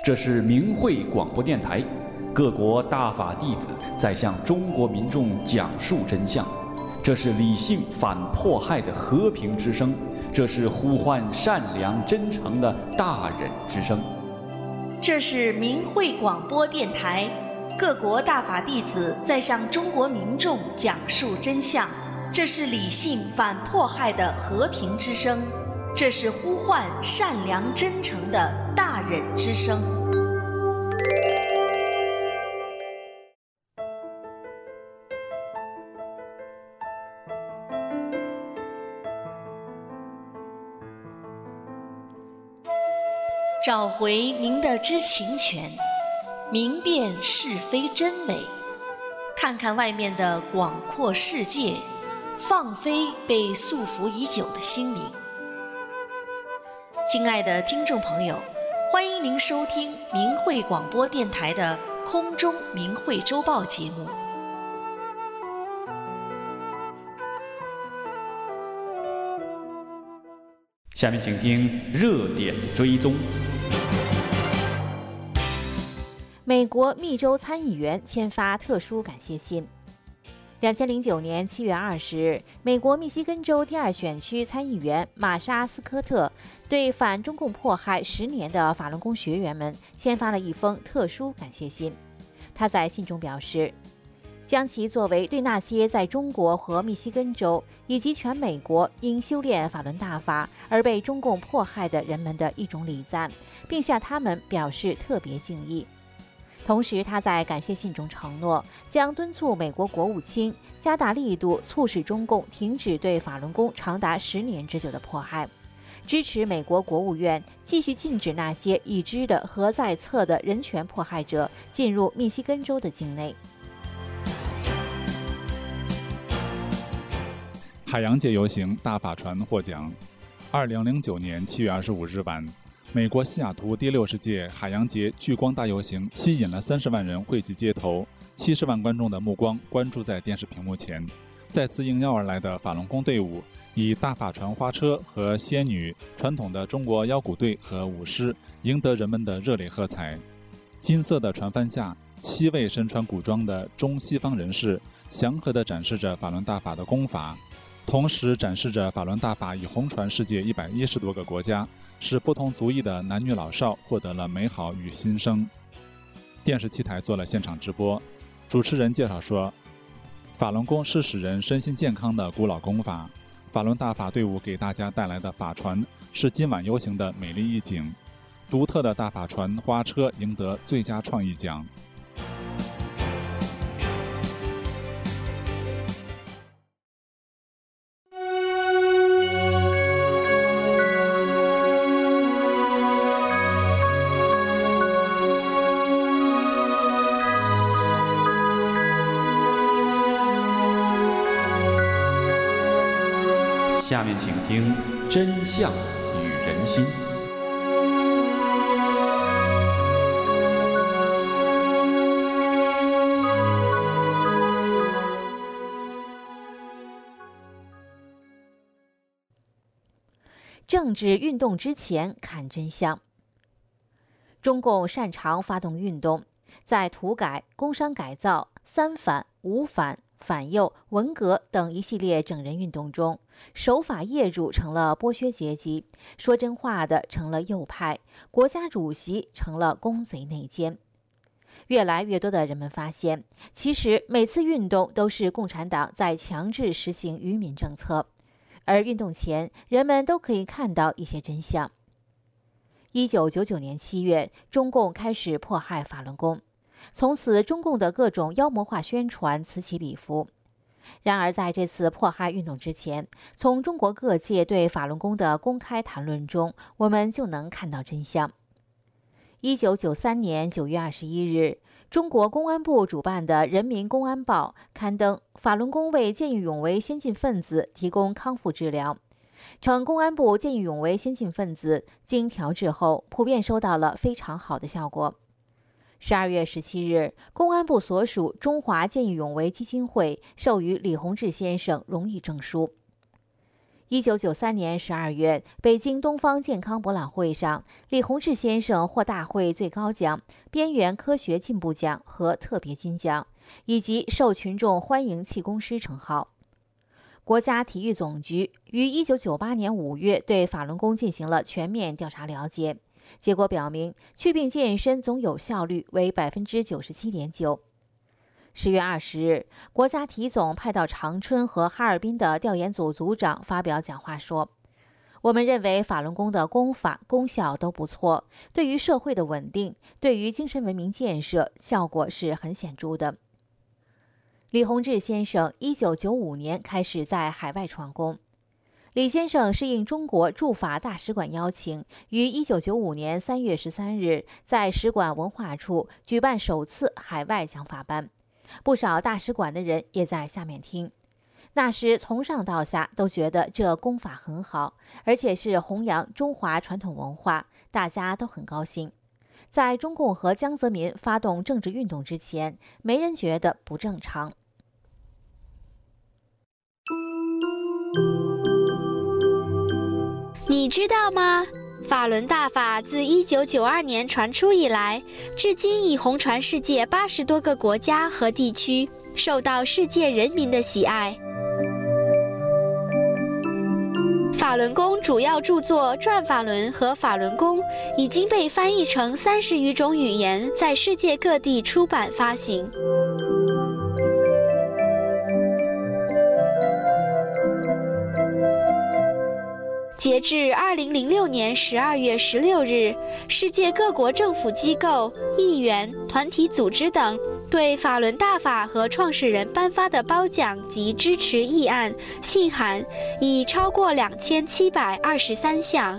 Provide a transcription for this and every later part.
这是明慧广播电台，各国大法弟子在向中国民众讲述真相。这是理性反迫害的和平之声，这是呼唤善良真诚的大忍之声。 这是明慧广播电台，各国大法弟子在向中国民众讲述真相。这是理性反迫害的和平之声，这是呼唤善良真诚的大忍之声。找回您的知情权，明辨是非真伪，看看外面的广阔世界，放飞被束缚已久的心灵。亲爱的听众朋友，欢迎您收听明慧广播电台的空中明慧周报节目。 下面请听热点追踪。 美国密州参议员签发特殊感谢信。2009年7月20日，美国密西根州第2选区参议员玛莎·斯科特对反中共迫害10年的法轮功学员们签发了一封特殊感谢信。他在信中表示，将其作为对那些在中国和密西根州以及全美国因修炼法轮大法而被中共迫害的人们的一种礼赞，并向他们表示特别敬意。同时，他在感谢信中承诺，将敦促美国国务卿加大力度，促使中共停止对法轮功长达10年之久的迫害，支持美国国务院继续禁止那些已知的和在册的人权迫害者进入密西根州的境内。 海洋节游行大法船获奖。2009年7月25日晚，美国西雅图第60届海洋节聚光大游行吸引了30万人汇集街头，70万观众的目光关注在电视屏幕前。再次应邀而来的法轮功队伍，以大法船花车和仙女、传统的中国腰鼓队和舞狮赢得人们的热烈喝彩。金色的船帆下，7位身穿古装的中西方人士祥和地展示着法轮大法的功法，同时展示着法轮大法已红传世界110多个国家，使不同族裔的男女老少获得了美好与新生。电视7台做了现场直播，主持人介绍说，法轮功是使人身心健康的古老功法，法轮大法队伍给大家带来的法船是今晚游行的美丽一景。独特的大法船花车赢得最佳创意奖。 下面请听真相与人心。 政治运动之前看真相。中共擅长发动运动，在土改、工商改造、三反、五反、反右、文革等一系列整人运动中，守法业主成了剥削阶级，说真话的成了右派，国家主席成了公贼内奸。越来越多的人们发现，其实每次运动都是共产党在强制实行愚民政策，而运动前人们都可以看到一些真相。1999年7月，中共开始迫害法轮功，从此中共的各种妖魔化宣传此起彼伏。然而在这次迫害运动之前，从中国各界对法轮功的公开谈论中，我们就能看到真相。1993年9月21日，中国公安部主办的《人民公安报》刊登法轮功为见义勇为先进分子提供康复治疗，称公安部见义勇为先进分子经调治后，普遍收到了非常好的效果。12月17日，公安部所属中华见义勇为基金会授予李洪志先生荣誉证书。 1993年12月，北京东方健康博览会上，李洪志先生获大会最高奖、边缘科学进步奖和特别金奖，以及受群众欢迎气功师称号。国家体育总局于1998年5月对法轮功进行了全面调查了解，结果表明，祛病健身总有效率为97.9%。10月20日，国家体总派到长春和哈尔滨的调研组组长发表讲话说：“我们认为法轮功的功法功效都不错，对于社会的稳定，对于精神文明建设，效果是很显著的。”李洪志先生1995年开始在海外传功。李先生是应中国驻法大使馆邀请，于1995年3月13日在使馆文化处举办首次海外讲法班。不少大使馆的人也在下面听，那时从上到下都觉得这功法很好，而且是弘扬中华传统文化，大家都很高兴。在中共和江泽民发动政治运动之前，没人觉得不正常。 你知道吗？法轮大法自1992年传出以来，至今已红传世界80多个国家和地区，受到世界人民的喜爱。法轮功主要著作《转法轮》和《法轮功》已经被翻译成30余种语言，在世界各地出版发行。截至2006年12月16日，世界各国政府机构、议员、团体组织等对法轮大法和创始人颁发的褒奖及支持议案、信函已超过2723项。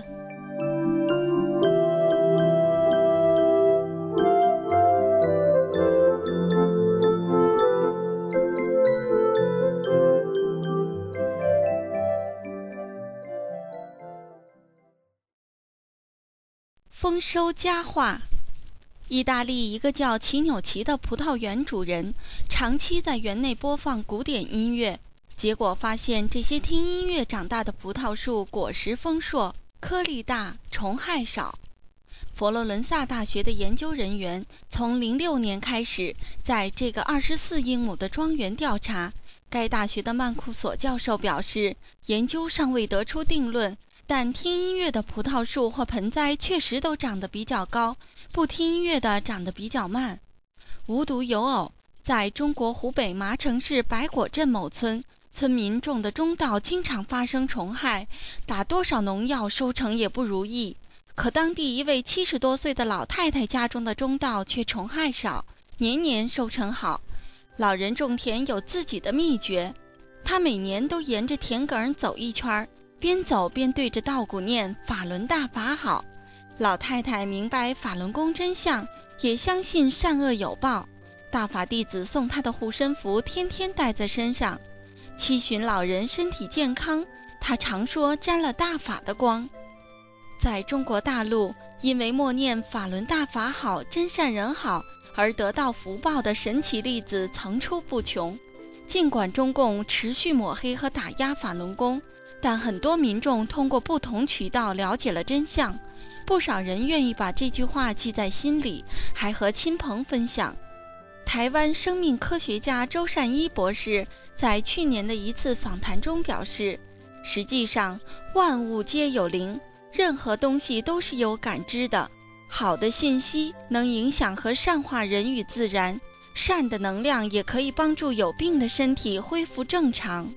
丰收佳话。意大利一个叫齐纽奇的葡萄园主人，长期在园内播放古典音乐，结果发现这些听音乐长大的葡萄树果实丰硕，颗粒大，虫害少。佛罗伦萨大学的研究人员从06年开始，在这个24英亩的庄园调查。该大学的曼库索教授表示，研究尚未得出定论，但听音乐的葡萄树或盆栽确实都长得比较高，不听音乐的长得比较慢。无独有偶，在中国湖北麻城市白果镇某村，村民种的中稻经常发生虫害，打多少农药收成也不如意。可当地一位70多岁的老太太家中的中稻却虫害少，年年收成好。老人种田有自己的秘诀，他每年都沿着田埂走一圈，边走边对着稻谷念法轮大法好。老太太明白法轮功真相，也相信善恶有报。大法弟子送她的护身符天天带在身上，期许老人身体健康。他常说沾了大法的光。在中国大陆，因为默念法轮大法好，真善人好而得到福报的神奇例子层出不穷。尽管中共持续抹黑和打压法轮功，但很多民众通过不同渠道了解了真相，不少人愿意把这句话记在心里，还和亲朋分享。台湾生命科学家周善一博士在去年的一次访谈中表示，实际上万物皆有灵，任何东西都是有感知的。好的信息能影响和善化人与自然，善的能量也可以帮助有病的身体恢复正常。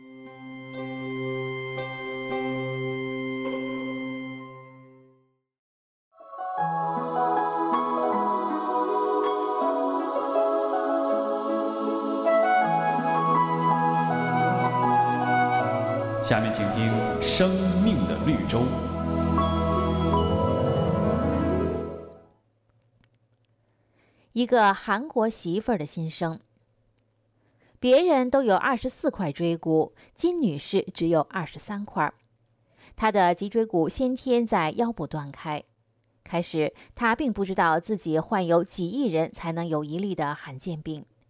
下面请听《生命的绿洲》。 一个韩国媳妇儿的心声。别人都有24块椎骨，金女士只有23块。她的脊椎骨先天在腰部断开。开始，她并不知道自己患有几亿人才能有一例的罕见病。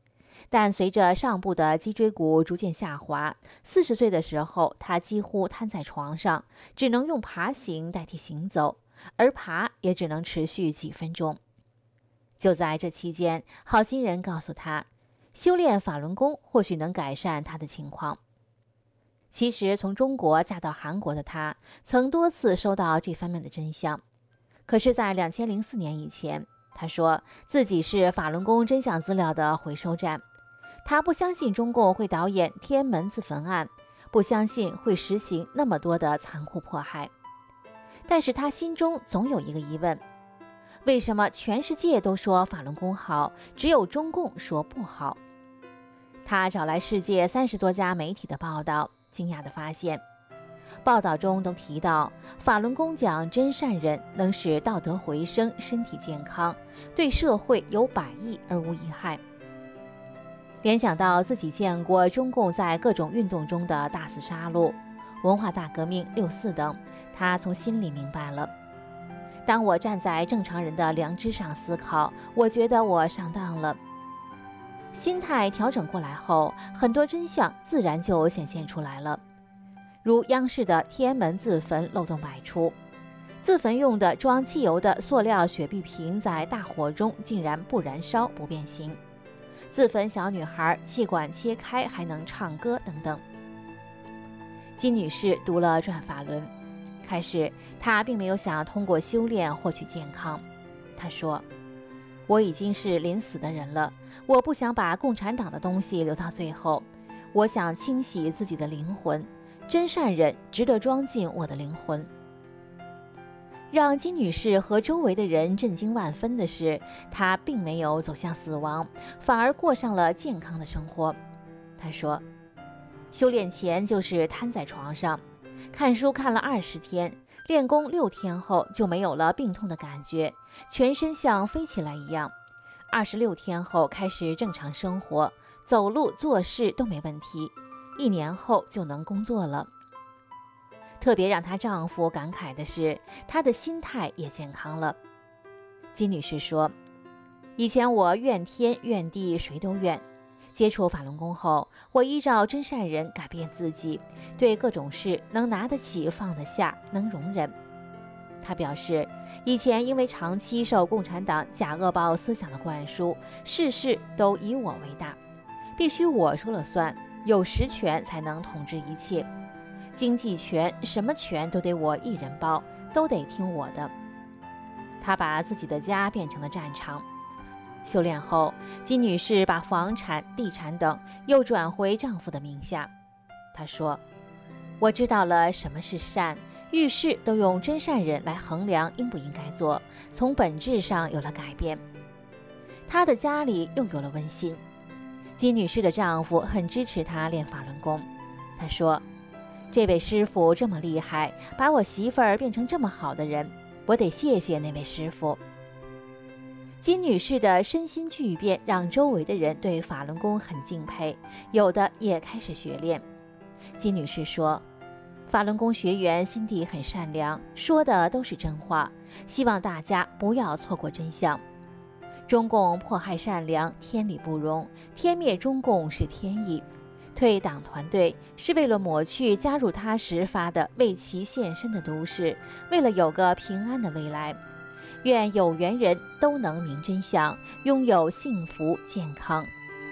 但随着上部的脊椎骨逐渐下滑，40岁的时候，他几乎瘫在床上，只能用爬行代替行走，而爬也只能持续几分钟。就在这期间，好心人告诉他，修炼法轮功或许能改善他的情况。其实，从中国嫁到韩国的他，曾多次收到这方面的真相。可是，在2004年以前，他说自己是法轮功真相资料的回收站。他不相信中共会导演天安门自焚案，不相信会实行那么多的残酷迫害。但是他心中总有一个疑问：为什么全世界都说法轮功好，只有中共说不好？他找来世界30多家媒体的报道，惊讶地发现，报道中都提到法轮功讲真善忍能使道德回升，身体健康，对社会有百益而无一害。联想到自己见过中共在各种运动中的大肆杀戮、文化大革命、6四等，他从心里明白了。当我站在正常人的良知上思考，我觉得我上当了。心态调整过来后，很多真相自然就显现出来了。如央视的天安门自焚漏洞百出，自焚用的装汽油的塑料雪碧瓶在大火中竟然不燃烧不变形，自焚小女孩气管切开还能唱歌等等。金女士读了《转法轮》，开始她并没有想通过修炼获取健康。她说，我已经是临死的人了，我不想把共产党的东西留到最后，我想清洗自己的灵魂，真善忍值得装进我的灵魂。让金女士和周围的人震惊万分的是，她并没有走向死亡，反而过上了健康的生活。她说，修炼前就是瘫在床上，看书看了20天，练功6天后就没有了病痛的感觉，全身像飞起来一样。26天后开始正常生活，走路做事都没问题，1年后就能工作了。特别让她丈夫感慨的是，她的心态也健康了。金女士说，以前我怨天怨地谁都怨，接触法轮功后，我依照真善忍改变自己，对各种事能拿得起放得下，能容忍。她表示，以前因为长期受共产党假恶报思想的灌输，事事都以我为大，必须我说了算，有实权才能统治一切，经济权什么权都得我一人包，都得听我的。她把自己的家变成了战场。修炼后，金女士把房产、地产等又转回丈夫的名下。她说，我知道了什么是善，遇事都用真善忍来衡量应不应该做，从本质上有了改变。她的家里又有了温馨。金女士的丈夫很支持她练法轮功。他说，这位师傅这么厉害，把我媳妇儿变成这么好的人，我得谢谢那位师傅。金女士的身心巨变让周围的人对法轮功很敬佩，有的也开始学练。金女士说，法轮功学员心地很善良，说的都是真话，希望大家不要错过真相。中共迫害善良，天理不容，天灭中共是天意。退党团队是为了抹去加入他时发的为其献身的毒誓，为了有个平安的未来。愿有缘人都能明真相，拥有幸福健康。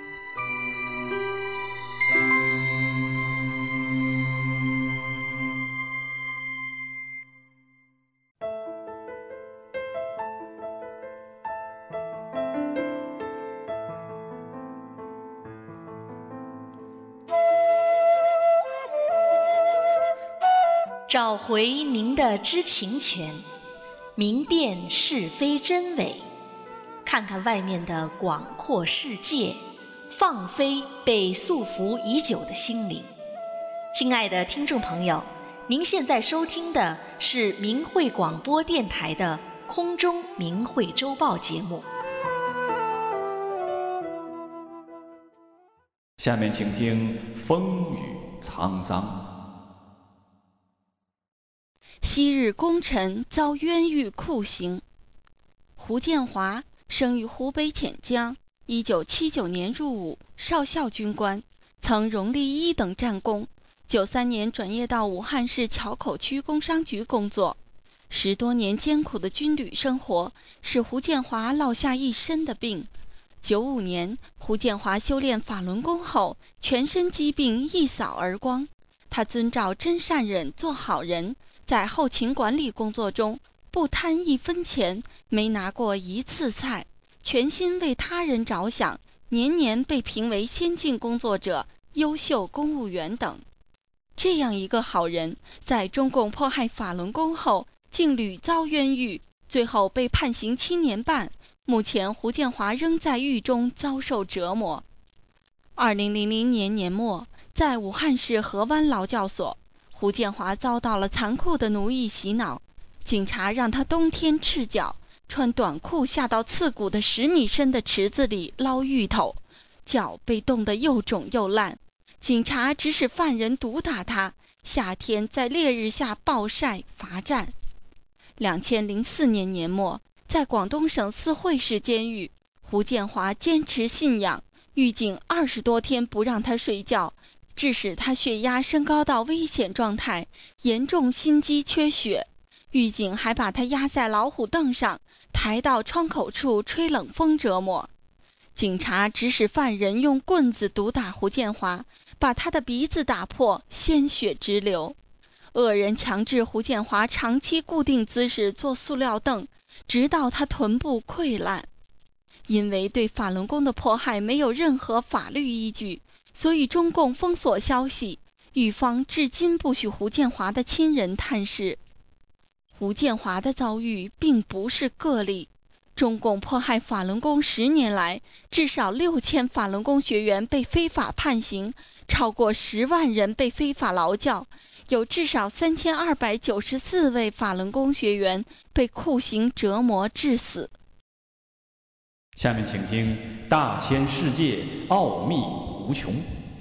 找回您的知情权，明辨是非真伪，看看外面的广阔世界，放飞被束缚已久的心灵。亲爱的听众朋友，您现在收听的是明慧广播电台的空中明慧周报节目。 下面请听风雨沧桑。 昔日功臣遭冤狱酷刑。胡建华生于湖北潜江， 1979年入伍，少校军官，曾荣立1等战功。93年转业到武汉市硚口区工商局工作。10多年艰苦的军旅生活，使胡建华落下一身的病。95年，胡建华修炼法轮功后，全身疾病一扫而光。他遵照真善忍做好人，在后勤管理工作中不贪1分钱，没拿过1次菜，全心为他人着想，年年被评为先进工作者、优秀公务员等。这样一个好人，在中共迫害法轮功后，竟屡遭冤狱，最后被判刑7年半。目前胡建华仍在狱中遭受折磨。2000年年末，在武汉市河湾劳教所，胡建华遭到了残酷的奴役洗脑。警察让他冬天赤脚，穿短裤下到刺骨的10米深的池子里捞芋头，脚被冻得又肿又烂。警察指使犯人毒打他，夏天在烈日下暴晒罚站。2004年年末，在广东省四惠市监狱，胡建华坚持信仰，狱警20多天不让他睡觉，致使他血压升高到危险状态，严重心肌缺血。狱警还把他压在老虎凳上，抬到窗口处吹冷风折磨。警察指使犯人用棍子毒打胡建华，把他的鼻子打破，鲜血直流。恶人强制胡建华长期固定姿势坐塑料凳，直到他臀部溃烂。因为对法轮功的迫害没有任何法律依据，所以中共封锁消息，狱方至今不许胡建华的亲人探视。胡建华的遭遇并不是个例。中共迫害法轮功10年来，至少6000法轮功学员被非法判刑，超过10万人被非法劳教，有至少3294位法轮功学员被酷刑折磨致死。 下面请听《大千世界奥秘无穷》。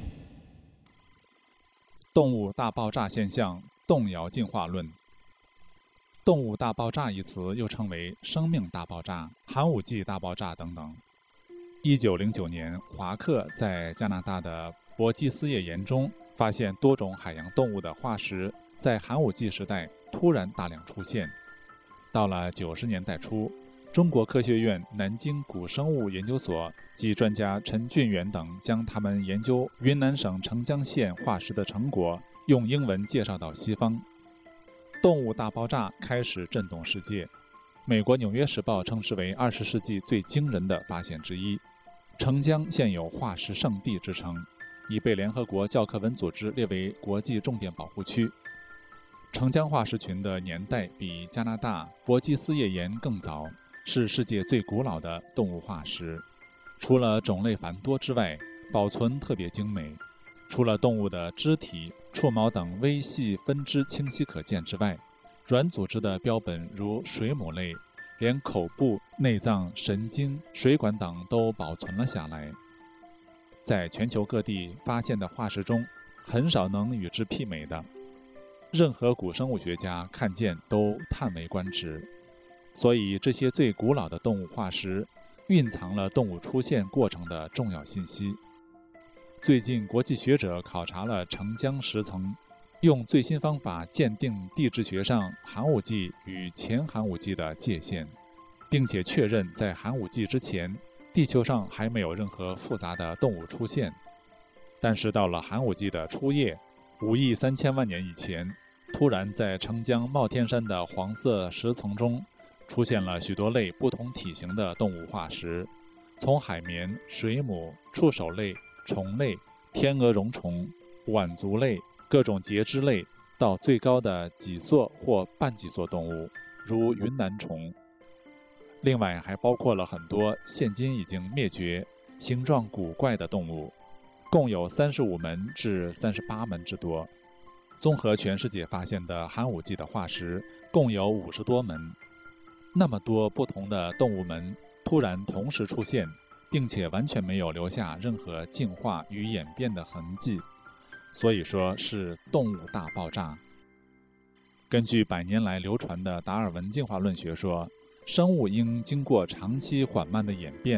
动物大爆炸现象动摇进化论。动物大爆炸一词又称为生命大爆炸、寒武纪大爆炸等等。1909年，华克在加拿大的伯基斯页岩中发现多种海洋动物的化石在寒武纪时代突然大量出现。到了90年代初，中国科学院南京古生物研究所及专家陈俊元等将他们研究云南省澄江县化石的成果用英文介绍到西方。动物大爆炸开始震动世界，美国《纽约时报》称之为20世纪最惊人的发现之一。澄江现有化石圣地之称，已被联合国教科文组织列为国际重点保护区。澄江化石群的年代比加拿大伯基斯页岩更早，是世界最古老的动物化石。除了种类繁多之外，保存特别精美。除了动物的肢体、触毛等微细分支清晰可见之外，软组织的标本如水母类，连口部、内脏、神经、水管等都保存了下来。在全球各地发现的化石中，很少能与之媲美的。任何古生物学家看见都叹为观止。所以这些最古老的动物化石蕴藏了动物出现过程的重要信息。最近国际学者考察了澄江石层，用最新方法鉴定地质学上寒武纪与前寒武纪的界限，并且确认在寒武纪之前，地球上还没有任何复杂的动物出现。但是到了寒武纪的初叶，5亿3千万年以前，突然在澄江帽天山的黄色石层中出现了许多类不同体型的动物化石，从海绵、水母、触手类、虫类、天鹅绒虫、腕足类、各种节肢类，到最高的脊索或半脊索动物，如云南虫。另外还包括了很多现今已经灭绝、形状古怪的动物，共有35门至38门之多。综合全世界发现的寒武纪的化石，共有50多门。那么多不同的动物门突然同时出现，并且完全没有留下任何进化与演变的痕迹，所以说是动物大爆炸。根据100年来流传的达尔文进化论学说，生物应经过长期缓慢的演变，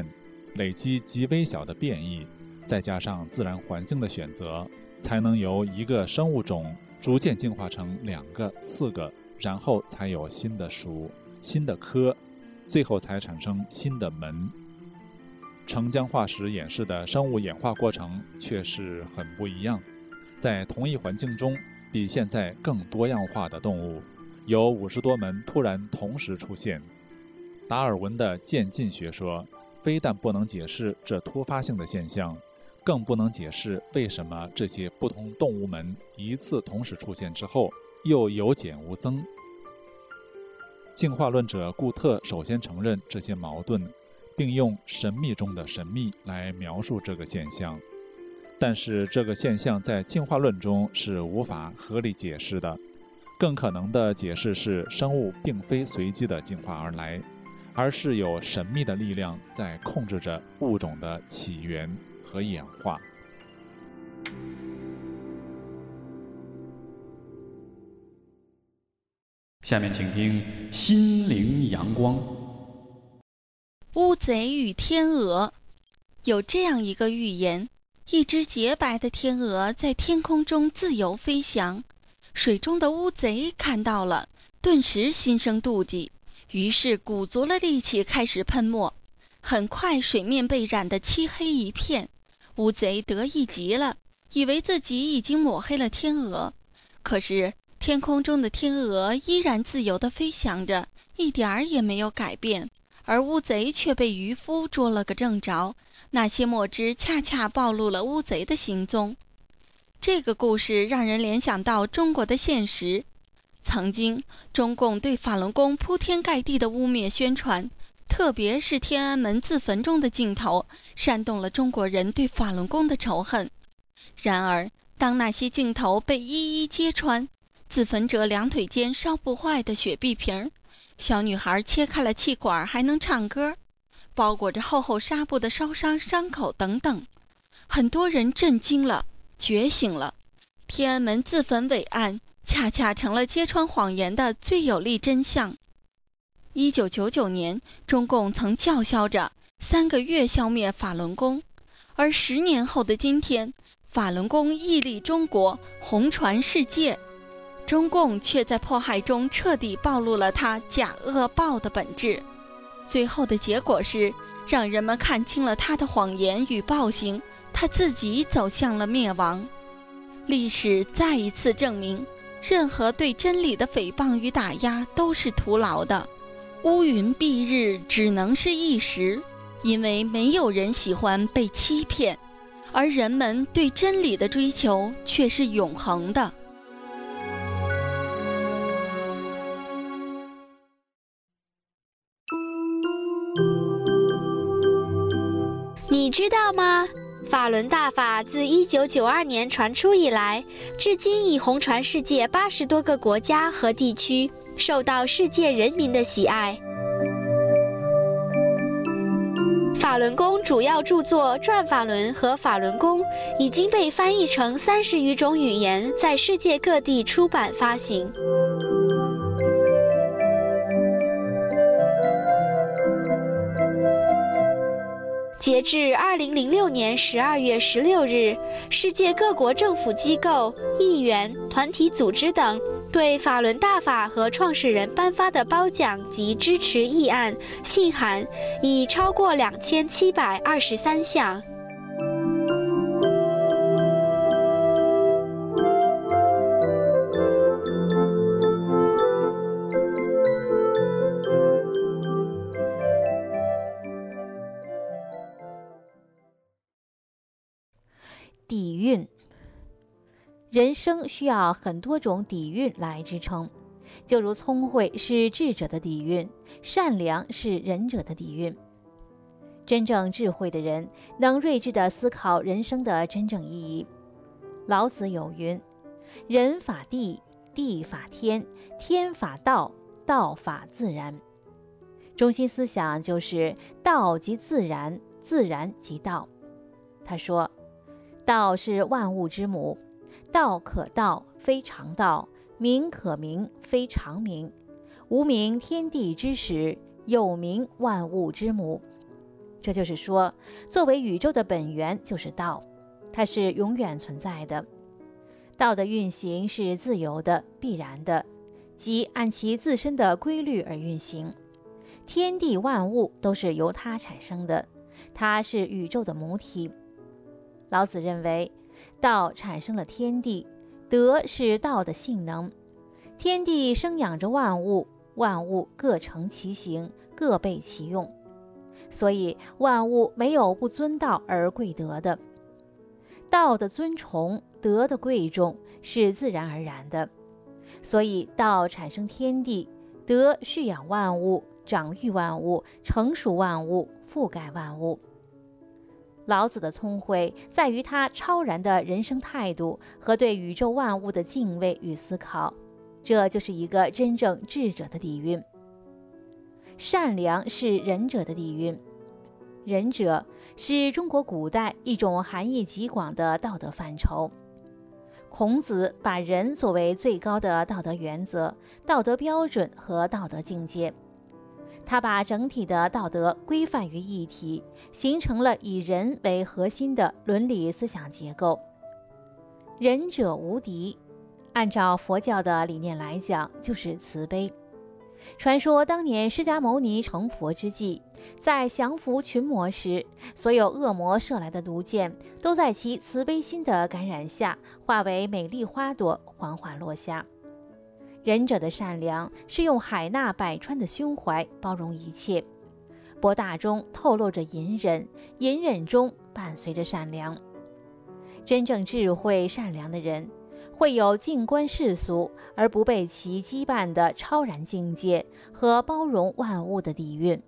累积极微小的变异，再加上自然环境的选择，才能由一个生物种逐渐进化成2个、4个，然后才有新的属、新的科，最后才产生新的门。澄江化石演示的生物演化过程却是很不一样，在同一环境中，比现在更多样化的动物，有50多门突然同时出现。达尔文的渐进学说，非但不能解释这突发性的现象，更不能解释为什么这些不同动物门一次同时出现之后又有减无增。进化论者顾特首先承认这些矛盾，并用神秘中的神秘来描述这个现象。但是这个现象在进化论中是无法合理解释的，更可能的解释是生物并非随机的进化而来，而是有神秘的力量在控制着物种的起源和演化。 下面请听心灵阳光。 乌贼与天鹅。有这样一个寓言，一只洁白的天鹅在天空中自由飞翔，水中的乌贼看到了，顿时心生妒忌，于是鼓足了力气开始喷墨。很快水面被染得漆黑一片，乌贼得意极了，以为自己已经抹黑了天鹅。可是天空中的天鹅依然自由地飞翔着，一点儿也没有改变，而乌贼却被渔夫捉了个正着，那些墨汁恰恰暴露了乌贼的行踪。这个故事让人联想到中国的现实。曾经，中共对法轮功铺天盖地的污蔑宣传，特别是天安门自焚中的镜头，煽动了中国人对法轮功的仇恨。然而，当那些镜头被一一揭穿，自焚者两腿间烧不坏的雪碧瓶，小女孩切开了气管还能唱歌，包裹着厚厚纱布的烧伤伤口等等，很多人震惊了，觉醒了。天安门自焚伟案恰恰成了揭穿谎言的最有力真相。1999年，中共曾叫嚣着3个月消灭法轮功，而10年后的今天，法轮功屹立中国，红传世界。中共却在迫害中彻底暴露了它假恶暴的本质，最后的结果是让人们看清了他的谎言与暴行，他自己走向了灭亡。历史再一次证明，任何对真理的诽谤与打压都是徒劳的，乌云蔽日只能是一时，因为没有人喜欢被欺骗，而人们对真理的追求却是永恒的。 你知道吗？法轮大法自1992年传出以来，至今已红传世界80多个国家和地区，受到世界人民的喜爱。法轮功主要著作《转法轮》和《法轮功》已经被翻译成30余种语言，在世界各地出版发行。截至2006年12月16日，世界各国政府机构、议员、团体组织等对法轮大法和创始人颁发的褒奖及支持议案、信函已超过2723项。 底蕴。人生需要很多种底蕴来支撑，就如聪慧是智者的底蕴，善良是仁者的底蕴。真正智慧的人能睿智地思考人生的真正意义。老子有云：人法地，地法天，天法道，道法自然。中心思想就是道即自然，自然即道。他说，道是万物之母，道可道，非常道；名可名，非常名。无名天地之始，有名万物之母。 这就是说，作为宇宙的本源就是道，它是永远存在的。道的运行是自由的、必然的，即按其自身的规律而运行。天地万物都是由它产生的，它是宇宙的母体。老子认为，道产生了天地，德是道的性能。天地生养着万物，万物各成其形，各备其用。所以万物没有不尊道而贵德的。道的尊崇，德的贵重是自然而然的。所以道产生天地，德蓄养万物，长育万物，成熟万物，覆盖万物。老子的聪慧在于他超然的人生态度和对宇宙万物的敬畏与思考，这就是一个真正智者的底蕴。善良是仁者的底蕴。仁者是中国古代一种含义极广的道德范畴。孔子把仁作为最高的道德原则、道德标准和道德境界。他把整体的道德规范于一体，形成了以人为核心的伦理思想结构。仁者无敌，按照佛教的理念来讲，就是慈悲。传说当年释迦牟尼成佛之际，在降服群魔时，所有恶魔射来的毒箭都在其慈悲心的感染下，化为美丽花朵，缓缓落下。仁者的善良是用海纳百川的胸怀包容一切，博大中透露着隐忍，隐忍中伴随着善良。真正智慧善良的人，会有静观世俗而不被其羁绊的超然境界和包容万物的底蕴。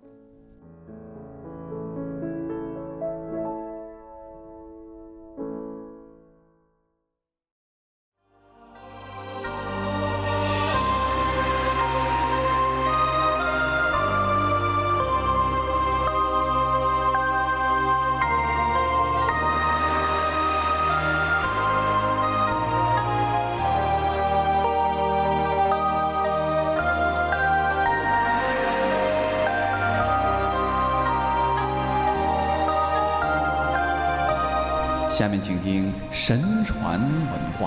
下面请听神传文化。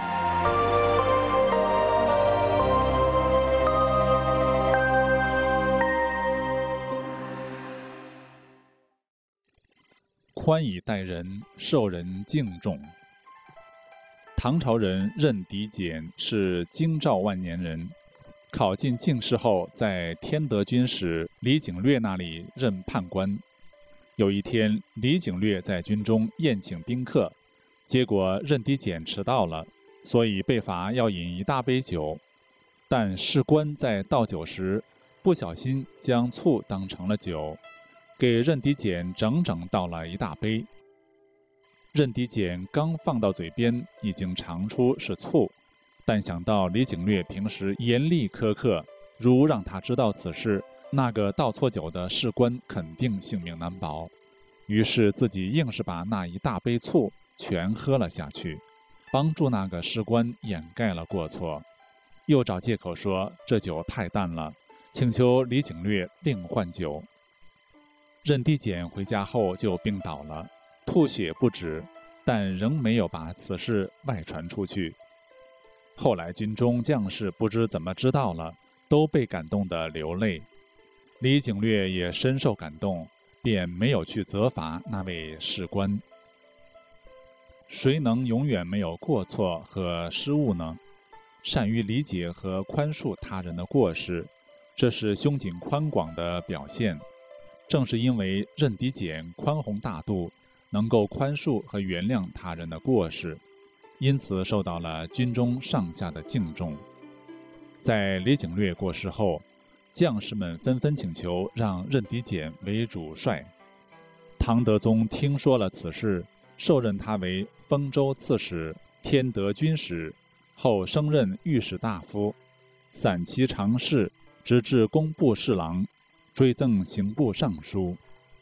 宽以待人，受人敬重。唐朝人任狄简是京兆万年人，考进进士后，在天德军使李景略那里任判官。有一天，李景略在军中宴请宾客，结果任狄简迟到了，所以被罚要饮一大杯酒。但士官在倒酒时，不小心将醋当成了酒，给任狄简整整倒了一大杯。任狄简刚放到嘴边，已经尝出是醋，但想到李景略平时严厉苛刻，如让他知道此事，那个倒错酒的士官肯定性命难保，于是自己硬是把那一大杯醋全喝了下去，帮助那个士官掩盖了过错。又找借口说这酒太淡了，请求李景略另换酒。任狄简回家后就病倒了，吐血不止，但仍没有把此事外传出去。后来军中将士不知怎么知道了，都被感动得流泪。李景略也深受感动，便没有去责罚那位士官。谁能永远没有过错和失误呢？善于理解和宽恕他人的过失，这是胸襟宽广的表现。正是因为任狄简宽宏大度，能够宽恕和原谅他人的过失，因此受到了军中上下的敬重。在李景略过世后，将士们纷纷请求让任狄简为主帅。唐德宗听说了此事，授任他为丰州刺史、天德军使，后升任御史大夫，散骑常侍，直至工部侍郎，追赠刑部尚书。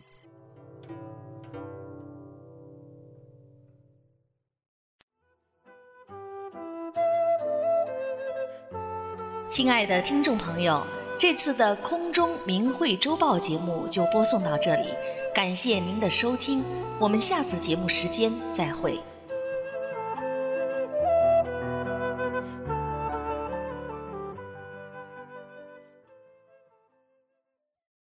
亲爱的听众朋友，这次的空中明慧周报节目就播送到这里， 感谢您的收听，我们下次节目时间再会。